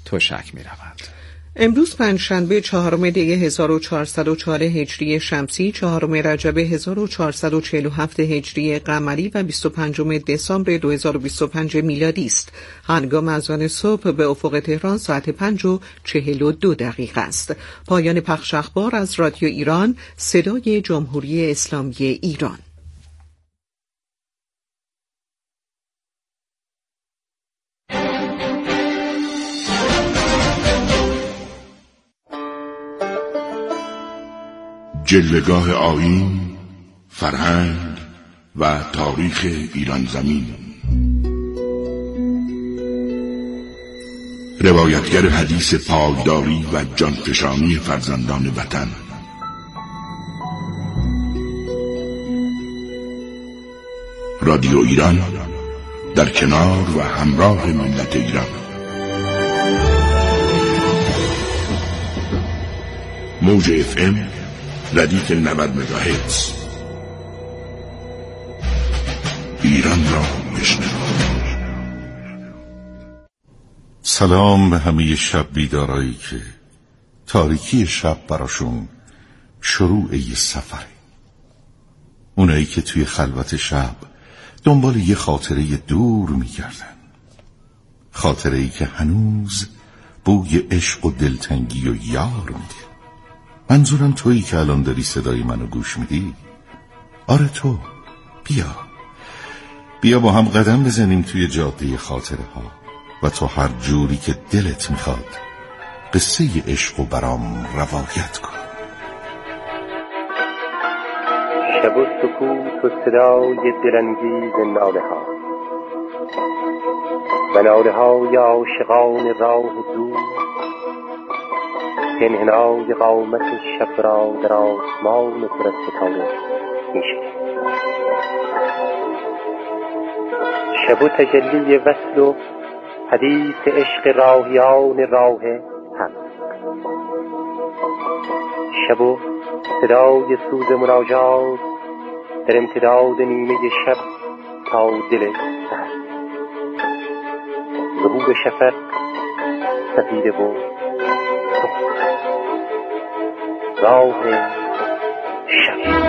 تشک می رود. امروز پنجشنبه 4 دی 1404 هجری شمسی، 4 رجب 1447 هجری قمری و 25 دسامبر 2025 میلادی است. هنگام اذان صبح به افق تهران ساعت 5:42 است. پایان پخش اخبار از رادیو ایران، صدای جمهوری اسلامی ایران. جلوه‌گاه آیین، فرهنگ و تاریخ ایران زمین. روایتگر حدیث پایداری و جانفشانی فرزندان وطن. رادیو ایران در کنار و همراه ملت ایران. موج FM ردیف 90 مگاهرتز. ایران را بشنوید. سلام به همه شب بیدارایی که تاریکی شب براشون شروع یه سفره. اونایی که توی خلوت شب دنبال یه خاطره دور میگردن، خاطره‌ای که هنوز بوی عشق و دلتنگی و یار میده. منظورم تویی که الان داری صدای منو گوش میدی. آره تو، بیا با هم قدم بزنیم توی جاده خاطره ها و تو هر جوری که دلت میخواد قصه عشق و برام روایت کن. شب و سکوت و صدای دلانگیز ناله ها و ناله های عاشقان راه دور، انحنای قامت شب را در آسمان پر از ستاره می‌شود. شب و تجلی وصل و حدیث عشق راهیان راه حق. شب و صدای سوز مناجات در امتداد نیمه شب تا دل سحر. ظهور شفق سفیده و راه شب.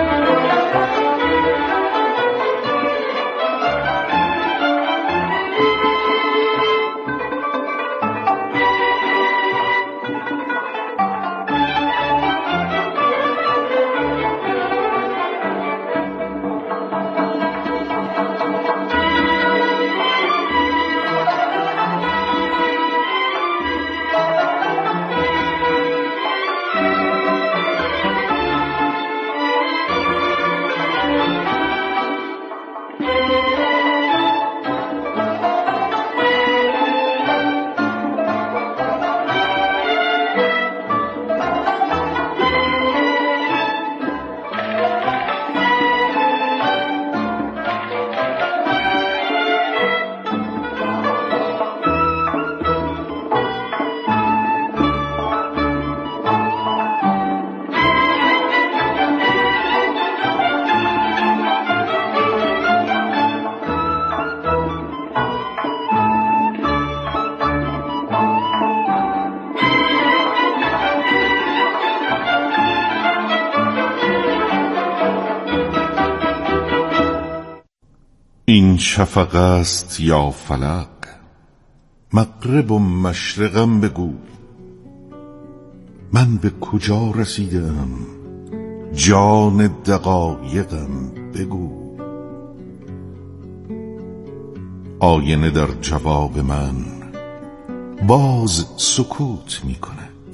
این شفق است یا فلق، مغرب و مشرقم بگو. من به کجا رسیدم، جان دقایقم بگو. آینه در جواب من باز سکوت می کند.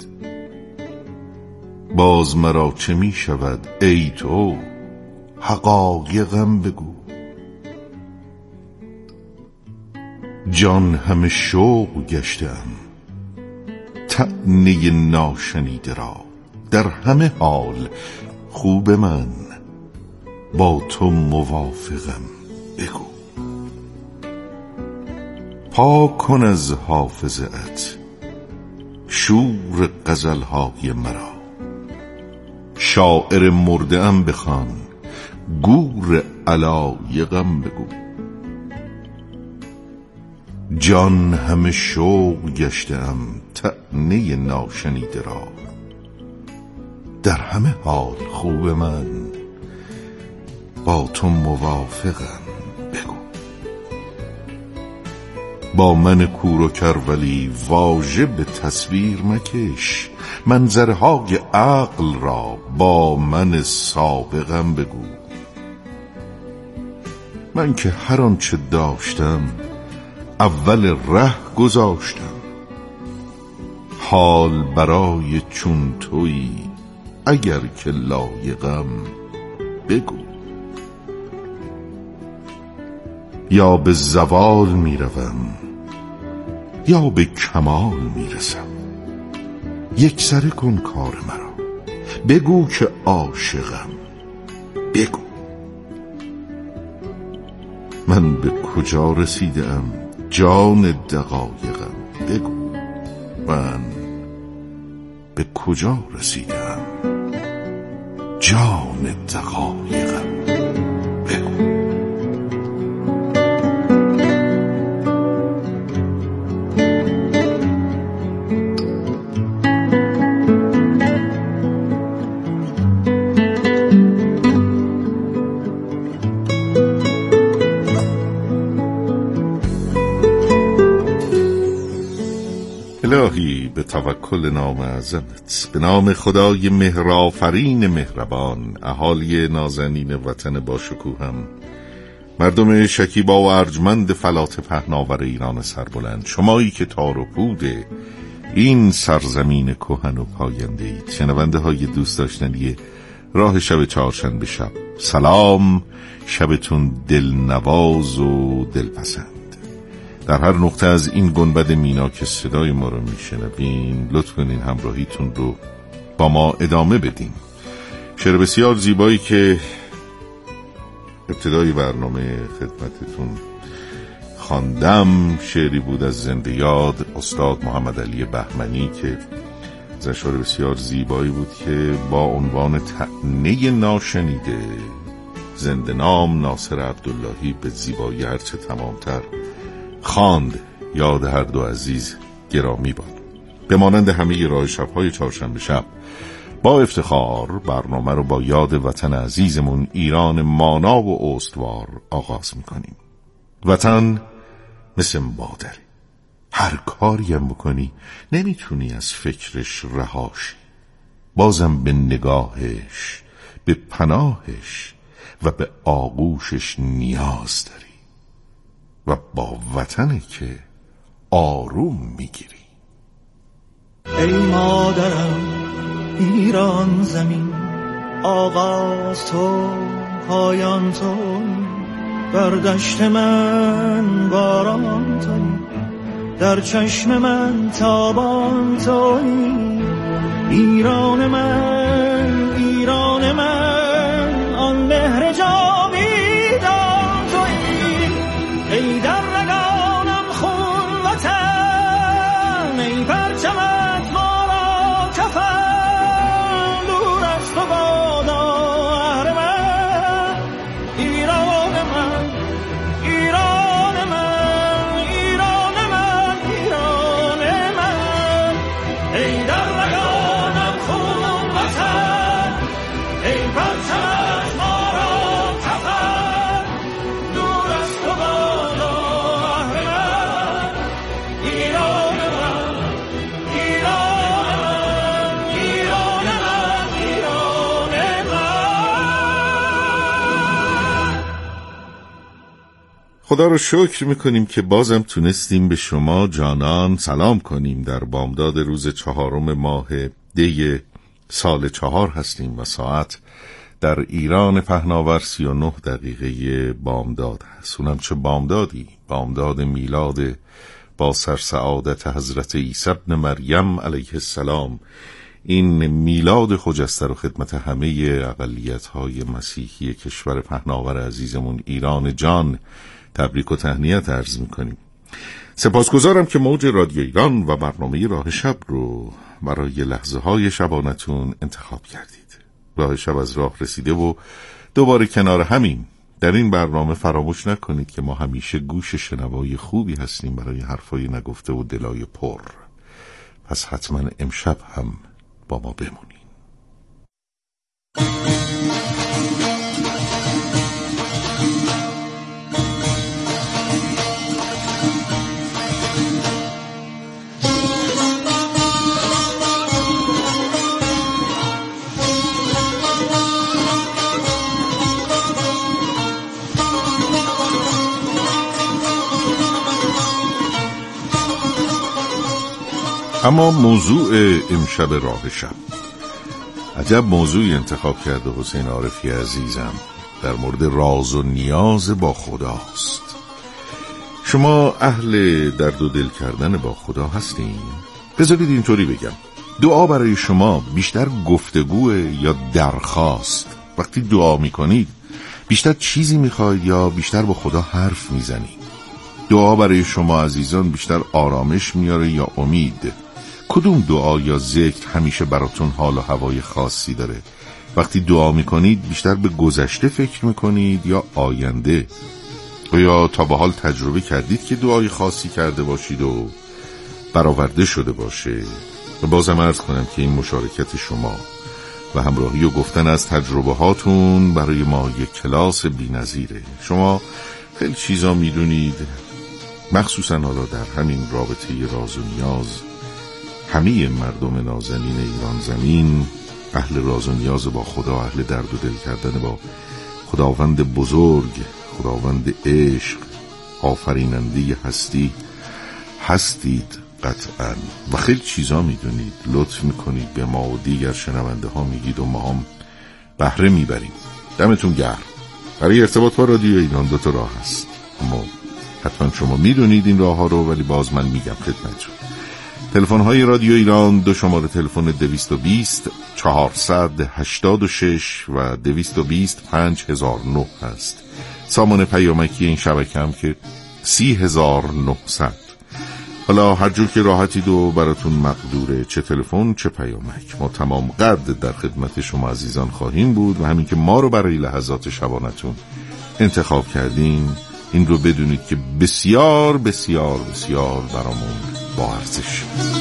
باز مرا چه می شود ای تو، حقایقم بگو. جان همه شوق گشتم، طعنه ناشنیده را در همه حال. خوب من با تو موافقم بگو. پاک کن از حافظه‌ات شور غزل‌های مرا. شاعر مرده ام بخوان، گور علایقم بگو. جان همه شوق گشتم طعنه ناشنیده را. در همه حال خوب من با تو موافقم، بگو. با من کور و کر ولی واژه به تصویر مکش. منظرهای عقل را با من سابقم بگو. من که هر آنچه داشتم اول ره گذاشتم. حال برای چون تویی اگر که لایقم، بگو. یا به زوال می روم یا به کمال می رسم. یک سره کن کار مرا، بگو که عاشقم، بگو. من به کجا رسیدم جان دقایقم، بگو. من به کجا رسیدم جان دقایقم، بگو. الهی به توکل نام اعظمت، به نام خدای مهرآفرین مهربان، اهالی نازنین وطن با شکوهم، مردم شکیبا و ارجمند فلات پهناور ایران سربلند، شمایی که تار و پود این سرزمین کهن و پاینده اید، شنونده های دوست داشتنی راه شب چهارشنبه شب، سلام، شبتون دلنواز و دلپسند. در هر نقطه از این گنبد مینا که صدای ما رو میشنوین، لطف کنین همراهیتون رو با ما ادامه بدین. شعر بسیار زیبایی که ابتدای برنامه خدمتتون خواندم شعری بود از زنده یاد استاد محمد علی بهمنی که از اشعار بسیار زیبایی بود که با عنوان طعنه ناشنیده زنده نام ناصر عبداللهی به زیبایی هرچه تمامتر خواند. یاد هر دو عزیز گرامی باد. به مانند همه راه شب‌های چهارشنبه شب با افتخار برنامه رو با یاد وطن عزیزمون ایران مانا و استوار آغاز میکنیم. وطن مثل مادره، هر کاری هم بکنی نمیتونی از فکرش رهاشی، بازم به نگاهش، به پناهش و به آغوشش نیاز داری و با وطنه که آروم میگیری. ای مادرم ایران زمین، آغاز تو پایان تو، بر دشت من باران تویی، در چشم من تابان تویی. ایران من، ایران من، آن مهر جاویدان تویی. ای در رگانم خون وطن، ای پرچمت ما را کفن، دور از تو بادا اهرمن. ایران من، ایران من، ایران من، ایران من. ای در رگانم خون وطن، ای پرچمت ما را کفن، دور از تو بادا اهرمن. ایران من، ایران من، ایران من، ایران من. خدا رو شکر میکنیم که بازم تونستیم به شما جانان سلام کنیم. در بامداد روز 4 ماه دی سال 4 هستیم و ساعت در ایران پهناور 39 دقیقه بامداد هست. اونم چه بامدادی، بامداد میلاد با سرسعادت حضرت عیسی ابن مریم علیه السلام. این میلاد خجسته رو خدمت همه اقلیت‌های مسیحی کشور پهناور عزیزمون ایران جان تبریک و تهنیت عرض میکنیم. سپاسگزارم که موج رادیو ایران و برنامه راه شب رو برای لحظه های شبانتون انتخاب کردید. راه شب از راه رسیده و دوباره کنار همین در این برنامه فراموش نکنید که ما همیشه گوش شنوای خوبی هستیم برای حرفای نگفته و دلای پر. پس حتما امشب هم با ما بمونید. اما موضوع امشب راه شب، عجب موضوعی انتخاب کرده حسین عارفی عزیزم. در مورد راز و نیاز با خداست. شما اهل درد و دل کردن با خدا هستین؟ بذارید اینطوری بگم، دعا برای شما بیشتر گفتگوه یا درخواست؟ وقتی دعا میکنید بیشتر چیزی میخواید یا بیشتر با خدا حرف میزنید؟ دعا برای شما عزیزان بیشتر آرامش میاره یا امید؟ کدوم دعا یا ذکر همیشه براتون حال و هوای خاصی داره؟ وقتی دعا میکنید بیشتر به گذشته فکر میکنید یا آینده؟ یا تا به حال تجربه کردید که دعای خاصی کرده باشید و برآورده شده باشه؟ و بازم عرض کنم که این مشارکت شما و همراهی و گفتن از تجربه هاتون برای ما یک کلاس بی‌نظیره. شما خیلی چیزا میدونید، مخصوصا حالا در همین رابطه راز و نیاز. همه مردم نازنین ایران زمین اهل راز و نیاز با خدا، اهل درد و دل کردن با خداوند بزرگ، خداوند عشق، آفریننده هستی هستید قطعا. و خیلی چیزا میدونید، لطف میکنید به ما و دیگر شنونده ها میگید و ما هم بهره میبریم. دمتون گرم. برای ارتباط با رادیو ایران 2 راه هست، اما حتما شما میدونید این راه ها رو، ولی باز من میگم خدمتتون. تلفن های رادیو ایران 2 شماره تلفن 220 486 و 220 5009 هست. سامان پیامکی این شبکه هم که 30900. حالا هر جور که راحتید و براتون مقدوره، چه تلفن چه پیامک، ما تمام قد در خدمت شما عزیزان خواهیم بود. و همین که ما رو برای لحظات شبانتون انتخاب کردین، این رو بدونید که بسیار بسیار بسیار برامون با ارزش.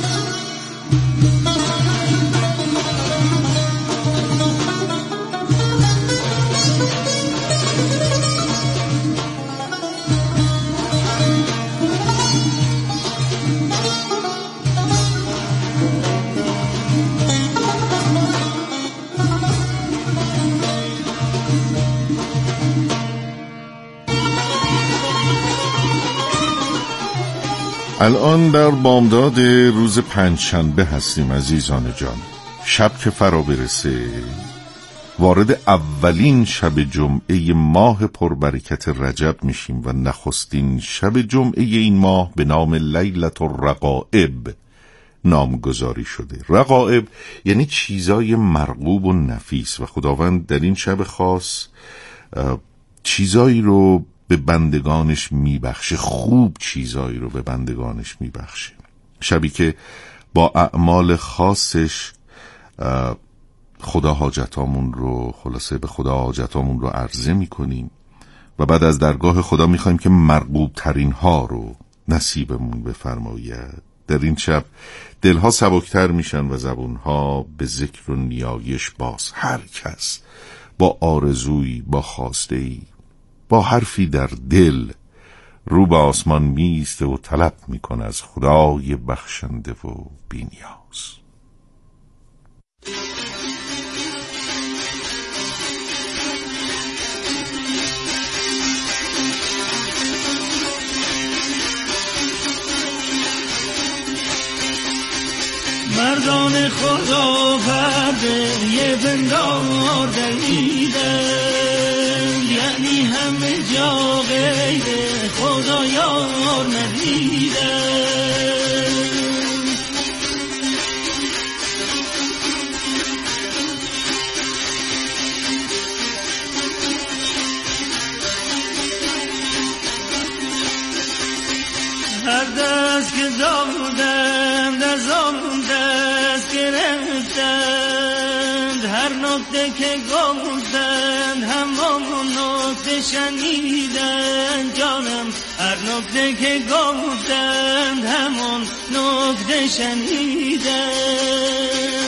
الان در بامداد روز پنجشنبه هستیم عزیزان جان. شب که فرا برسه وارد اولین شب جمعه ماه پربرکت رجب میشیم و نخستین شب جمعه این ماه به نام لیلة الرغائب نامگذاری شده. رغائب یعنی چیزای مرغوب و نفیس و خداوند در این شب خاص چیزایی رو به بندگانش میبخشه، خوب چیزایی رو به بندگانش میبخشه. شبی که با اعمال خاصش خدا حاجتامون رو، خلاصه به خدا حاجتامون رو عرضه میکنیم و بعد از درگاه خدا میخوایم که مرغوب ترین ها رو نصیبمون بفرماید. در این شب دلها سبکتر میشن و زبونها به ذکر و نیایش باز. هر کس با آرزویی، با خواسته‌ای، با حرفی در دل رو به آسمان میسته و طلب میکنه از خدای بخشنده و بی‌نیاز. مردان خدا پرده یه بندار دریدن، یعنی همه جا غیر خدا یار ندیدن. هر دست که دادند از آن دست گرفتند، هر نکته که گفتند همان نکته نکته شنیدن جانم، هر نکته که گفتند همون نکته شنیدن.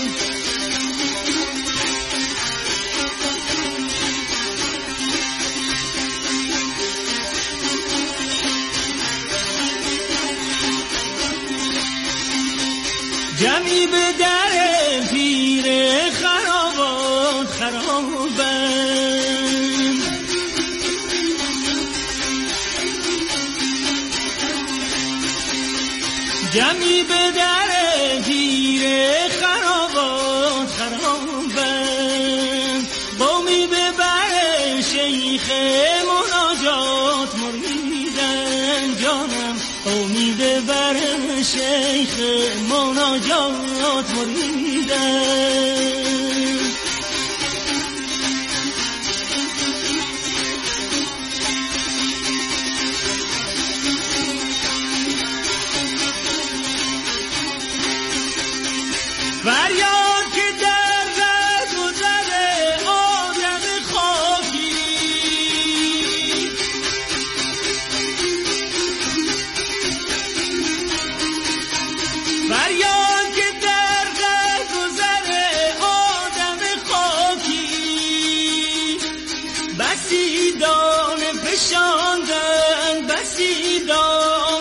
جمعی به در پیر خرابات خرابند، جمعی به در پیر خرابات خرابند، قومی به بر شیخ مناجات مریدن جانم، قومی به بر شیخ مناجات مریدن. فریاد که در گذر آدم خاکی، فریاد که در گذر آدم خاکی، بسی دانه فشاندن بسی دام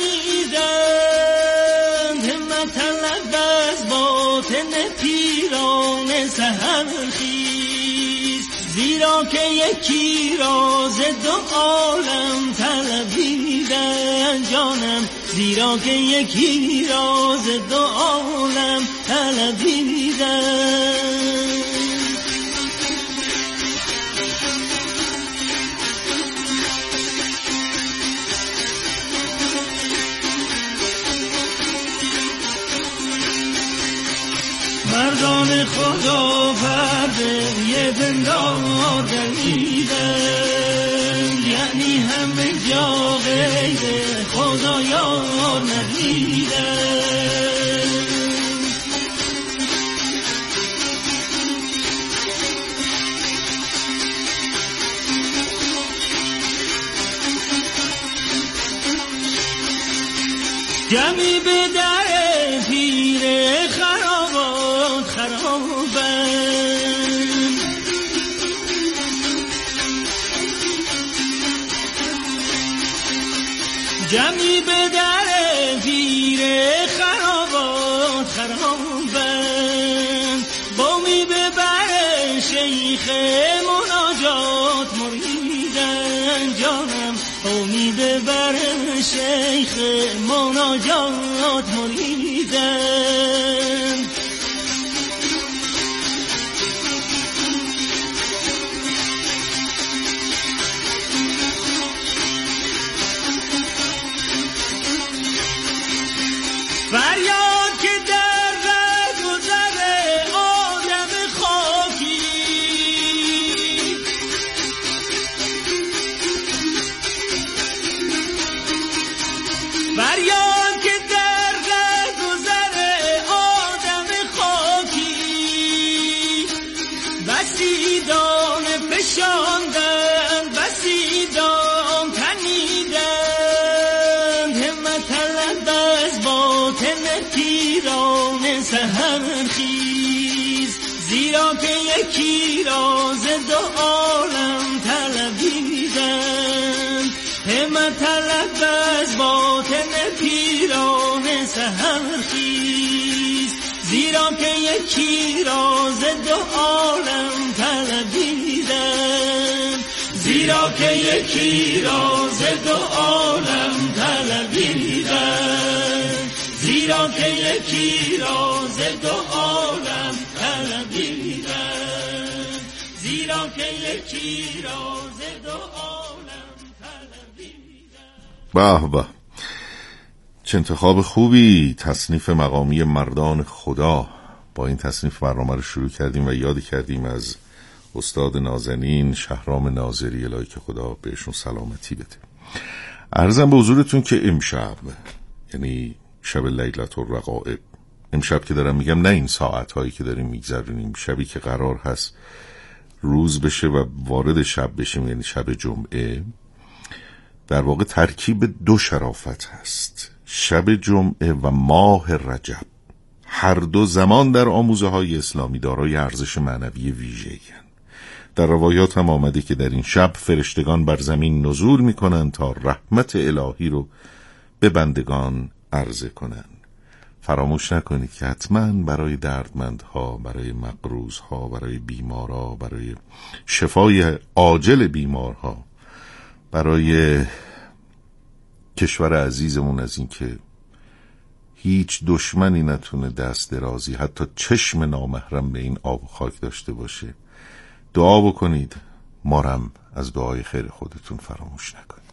تنیدن، همت طلب از باطن پیران سحر خیز، زیرا که یکی راز دو عالم طلبیدن جانم، زیرا که یکی راز دو عالم طلبیدن. مردان خدا پرده پندار دمیدن، یعنی همه جا غیر خدا یار ندیدن. جمعی به در پیر خرابات خرابند، جمعی به در پیر خرابات خرابند، قومی به بر شیخ مناجات مریدن جانم، قومی به بر شیخ مناجات مریدن. فریاد که در گذر آدم خاکی، فریاد که در گذر آدم خاکی، بسی دانه فشاندن بسی دام تنیدن، همت طلب از باطن پیران سحر خیز، زیرا که یکی راز دو عالم طلبیدن، همت طلب از باطن پیران سحر خیز، زیرا که یکی راز دو عالم طلبیدن، زیرا که یکی راز دو عالم طلبیدن، زیرا که یکی راز دو عالم طلبیدن، زیرا که یکی راز دو عالم طلبیدن. به به، چه انتخاب خوبی! تصنیف مقامی مردان خدا. با این تصنیف برنامه رو شروع کردیم و یاد کردیم از استاد نازنین شهرام ناظری، الهی که خدا بهشون سلامتی بده. عرضم به حضورتون که امشب، یعنی شب لیلة الرقائب، امشب که دارم میگم نه این ساعتهایی که داریم میگذرونیم، شبی که قرار هست روز بشه و وارد شب بشیم، یعنی شب جمعه، در واقع ترکیب دو شرافت هست. شب جمعه و ماه رجب هر دو زمان در آموزه های اسلامی دارای ارزش معنوی ویژه‌ای هستند. در روایات هم آمده که در این شب فرشتگان بر زمین نزول میکنند تا رحمت الهی رو به بندگان عرضه کنند. فراموش نکنید که حتما برای دردمندها، برای مقروضها، برای بیمارها، برای شفای عاجل بیمارها، برای کشور عزیزمون از این که هیچ دشمنی نتونه دست درازی حتی چشم نامحرم به این آب و خاک داشته باشه دعا بکنید. مارم از دعای خیر خودتون فراموش نکنید.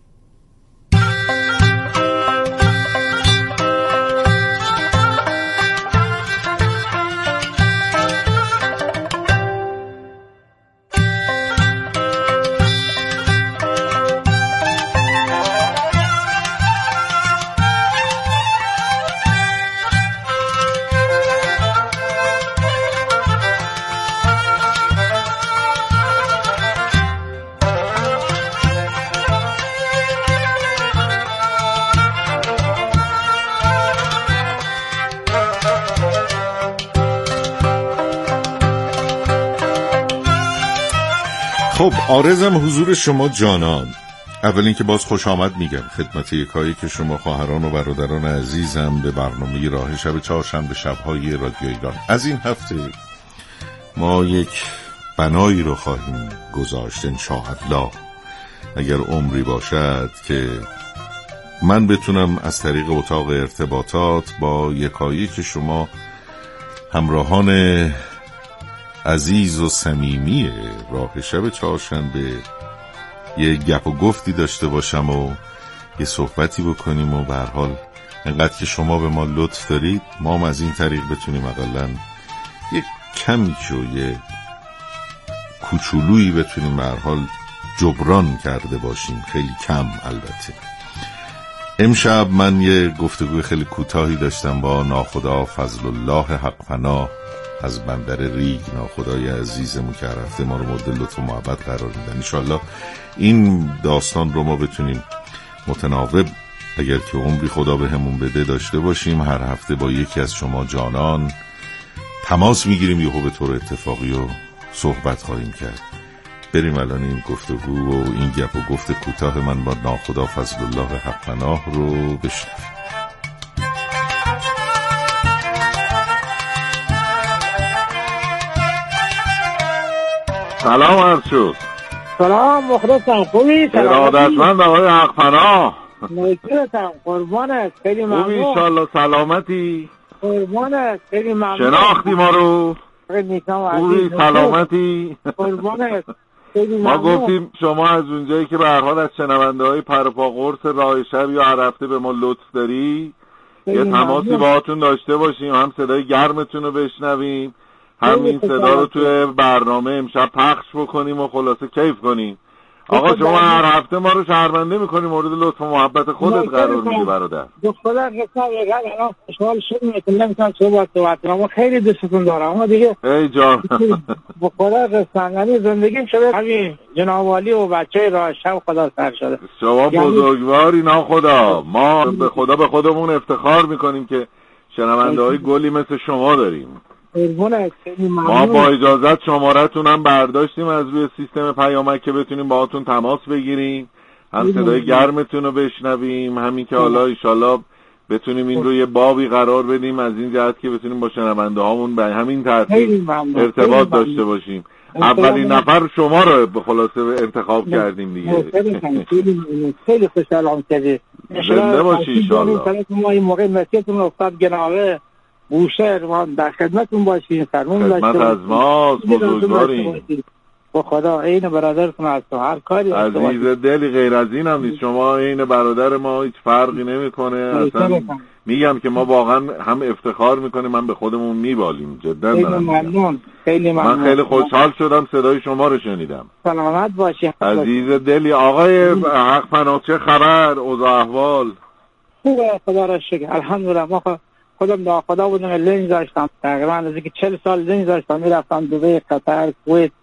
خب عارضم حضور شما جانان. اول اینکه باز خوش آمد میگم خدمت یکایی که شما خواهران و برادران عزیزم به برنامه راه شب چهارشنبه شب‌های رادیو ایران. از این هفته ما یک بنایی رو خواهیم گذاشت انشاءالله، اگر عمری باشد، که من بتونم از طریق اتاق ارتباطات با یکایی که شما همراهان عزیز و صمیمی راه شب چهارشنبه یه گپ و گفتی داشته باشم و یه صحبتی بکنیم و به هر حال انقدر که شما به ما لطف دارید ما هم از این طریق بتونیم اقلن یه کمی و یه کوچولویی بتونیم به هر حال جبران کرده باشیم، خیلی کم البته. امشب من یه گفتگوی خیلی کوتاهی داشتم با ناخدا فضل الله حق پناه از بندر ریگ، ناخدای عزیزمون که رفته ما رو مورد لطف و محبت قرار میدن. انشالله این داستان رو ما بتونیم متناوب اگر که عمری خدا به همون بده داشته باشیم. هر هفته با یکی از شما جانان تماس میگیریم، یهو به طور اتفاقی و صحبت خواهیم کرد. بریم الان این گفتگو و این گپ و گفت کوتاه من با ناخدا فضل الله حق پناه رو بشنویم. سلام عرض شد. سلام مخلصم، خوبی؟ ارادتمند آقای حق پناه. مشکلتم قربانت، خیلی ممنون. خوبی انشالله، سلامتی؟ قربانت، خیلی ممنون. شناختی ما رو؟ خوبی سلامتی؟ قربانت، خیلی ممنون. ما گفتیم شما از اونجایی که به هر حال از شنونده های پرپا قرص راه شب یا هر هفته به ما لطف داری یه تماسی باهاتون داشته باشیم، هم صدای گرمتون رو بشنویم، همین صدا رو توی برنامه امشب پخش بکنیم و خلاصه کیف کنیم. آقا شما هر هفته ما رو شرمنده میکنیم، مورد لطف و محبت خودت قرار میدی برادر. دختر قصه الان خوشحال شدیم که نمیتونم صحبت ما خیلی دوستتون دارم. اما دیگه ای جان بخدا قصه یعنی زندگیم شده همین جنابوالی و بچه راه شب خدا سر شده. شما بزرگواری ناخدا، ما به خدا به خودمون افتخار میکنیم که شنونده های گلی مثل شما داریم. ما با اجازت شمارتون هم برداشتیم از روی سیستم پیامک که بتونیم باهاتون تماس بگیریم، هم صدای گرمتون رو بشنویم، همین که حالا ایشالله بتونیم این رو یه بابی قرار بدیم از این جهت که بتونیم با شنونده هامون به همین ترتیب ارتباط داشته باشیم. اولین نفر شما رو به خلاصه انتخاب کردیم دیگه. خیلی خوشحالم که زنده باشی ایشالله. ما این موقع مسیحتون افتاد جنابه بوشهر، ما در خدمتون باشیم، فرمون داشته باشیم. خدمت از ماست، بزرگواریم. با خدا عین برادرتون هستم، هر کاری عزیز دلی غیر از این هم نیست. شما عین برادر ما، هیچ فرقی نمیکنه اصلا. میگم که ما واقعا هم افتخار میکنیم، من به خودمون میبالیم جدا. خیلی ممنون، خیلی ممنون. من خیلی خوشحال شدم صدای شما رو شنیدم. سلامت باشی عزیز دلی. آقای حق پناه چه خبر، اوضاع احوال؟ خوبه خدا را شکر، الحمدلله. ما خودم ناخدا بودم، لنج داشتم تقریبا از اینکه 40 سال لنج داشتم، میرفتم دبی، قطر، کویت،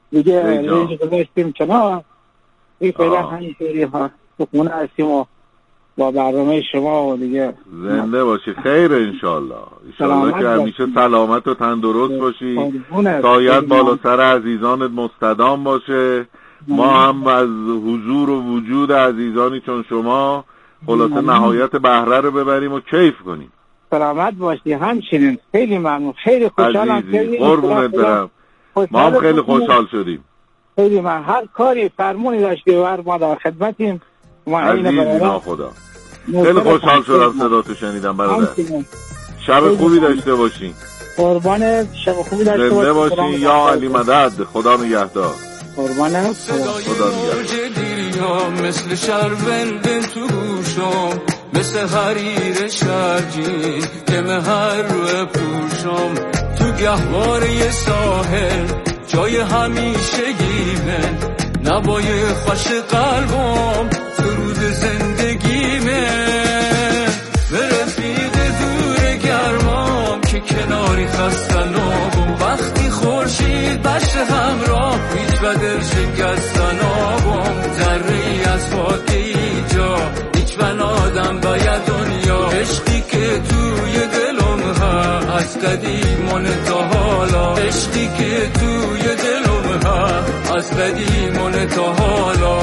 دیگه رنج گذاشتیم کنار. این فعلا همینطوری ها تو خونه هستیم و با برنامه شما و دیگه زنده باشی. خیر انشالله که همیشه سلامت و تندرست باشی، سایت بالا سر عزیزانت مستدام باشه. ما هم از حضور و وجود عزیزانی چون شما خلاصه نهایت بهره رو ببریم و کیف کنیم. سلامت باشی. همچنین خیلی ممنون، خیلی خوشحالم. قربونت برم. ما هم خیلی خوشحال شدیم. خیلی من هر کاری فرمونی داشتی و ما در خدمتیم. عزیزی خدا خیلی خوشحال شدم صداتو شنیدم برادر. شب خوبی داشته باشین. قربان شب خوبی داشته زنده باشین. یا علی مدد. خدا نگهدار. قربان خدا نگهدار. مثل شربن تو گوشم، مثل حریر شرجین که مهر رو پوشم، تو گهواره ساحل جای همیشگیمه، نوای خوش قلبم درود زندگیمه، به رفیق دور گرمام که کناری خستنابم، وقتی خورشید بشه همراه هیچ بدل شکستن آبم، ذره‌ای از خاک ایجا هیچ بنادم باید دنیا، عشقی که توی دلم ها از قدیمان تا حالا، عشقی که توی دلم ها از قدیمان تا حالا.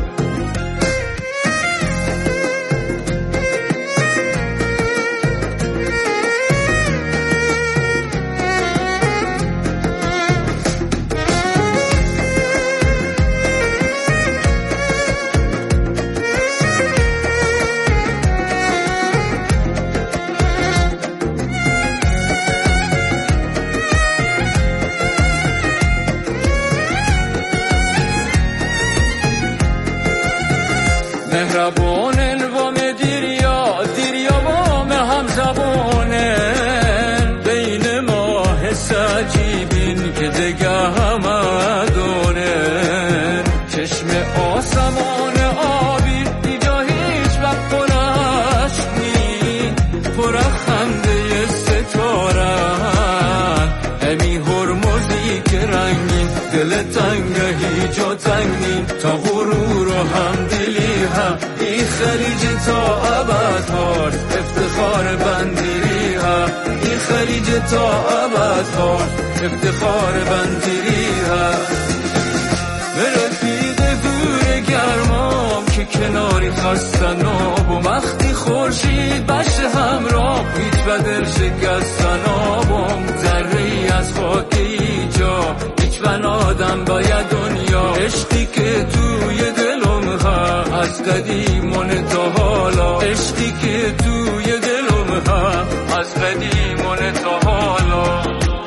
مهربانن وام دیریا وام هم زبانن، بین ماه سجیبین که دگه همه دونن، چشم آسمان آبی دیجا هیچ وقت پرش نی، پر خنده ستارن، امی هرمزی که رنگین، دل تنگه هیچا تنگین، تا غرور و هم دلی هم این خلیج تا ابد هاست، افتخار بندری ها این خلیج تا ابد هاست، افتخار بندری ها، به رفیق دور گرمام که کناری خستن آبم، وقتی خورشید بشه همراه هیچ بدل شکستن آبم، ذره‌ای از خاک ایجا هیچ بنادم باید دنیا، عشقی که توی دلم ها از قدیمان تا حالا، عشقی که توی دلم ها از قدیمان تا حالا.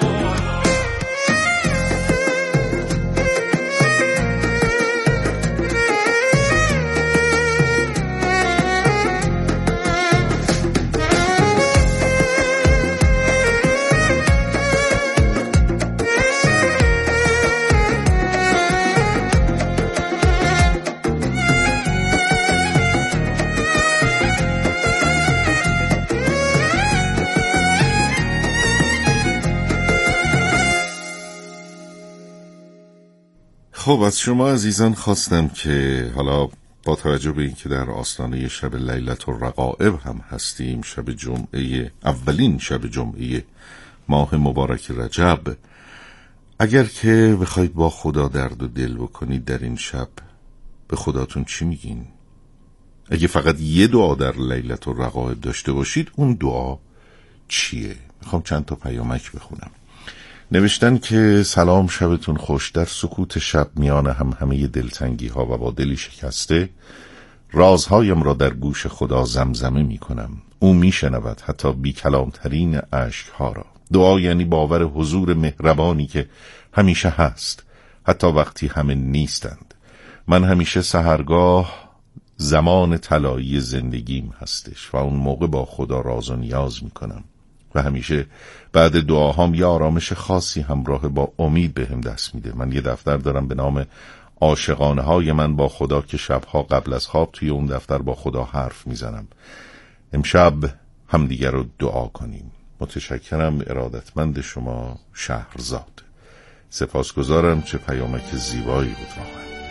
خب از شما عزیزان خواستم که حالا با توجه به اینکه در آستانه شب لیلة الرقائب هم هستیم، شب جمعه، اولین شب جمعه ماه مبارک رجب، اگر که بخواید با خدا درد و دل بکنید در این شب به خداتون چی میگین؟ اگه فقط یه دعا در لیلة الرقائب داشته باشید اون دعا چیه؟ میخوام چند تا پیامک بخونم. نوشتن که سلام، شبتون خوش. در سکوت شب میان همه دلتنگی ها و با دلی شکسته رازهایم را در گوش خدا زمزمه می کنم. او می شنود حتی بی کلامترین اشک ها را. دعا یعنی باور حضور مهربانی که همیشه هست حتی وقتی همه نیستند. من همیشه سحرگاه زمان طلایی زندگیم هستش و اون موقع با خدا راز و نیاز می کنم و همیشه بعد دعاهام یه آرامش خاصی همراه با امید بهم دست میده. من یه دفتر دارم به نام عاشقانه های من با خدا که شبها قبل از خواب توی اون دفتر با خدا حرف میزنم. امشب همدیگر رو دعا کنیم. متشکرم. ارادتمند شما، شهرزاد. سپاسگزارم. چه پیامک زیبایی بود واقعا.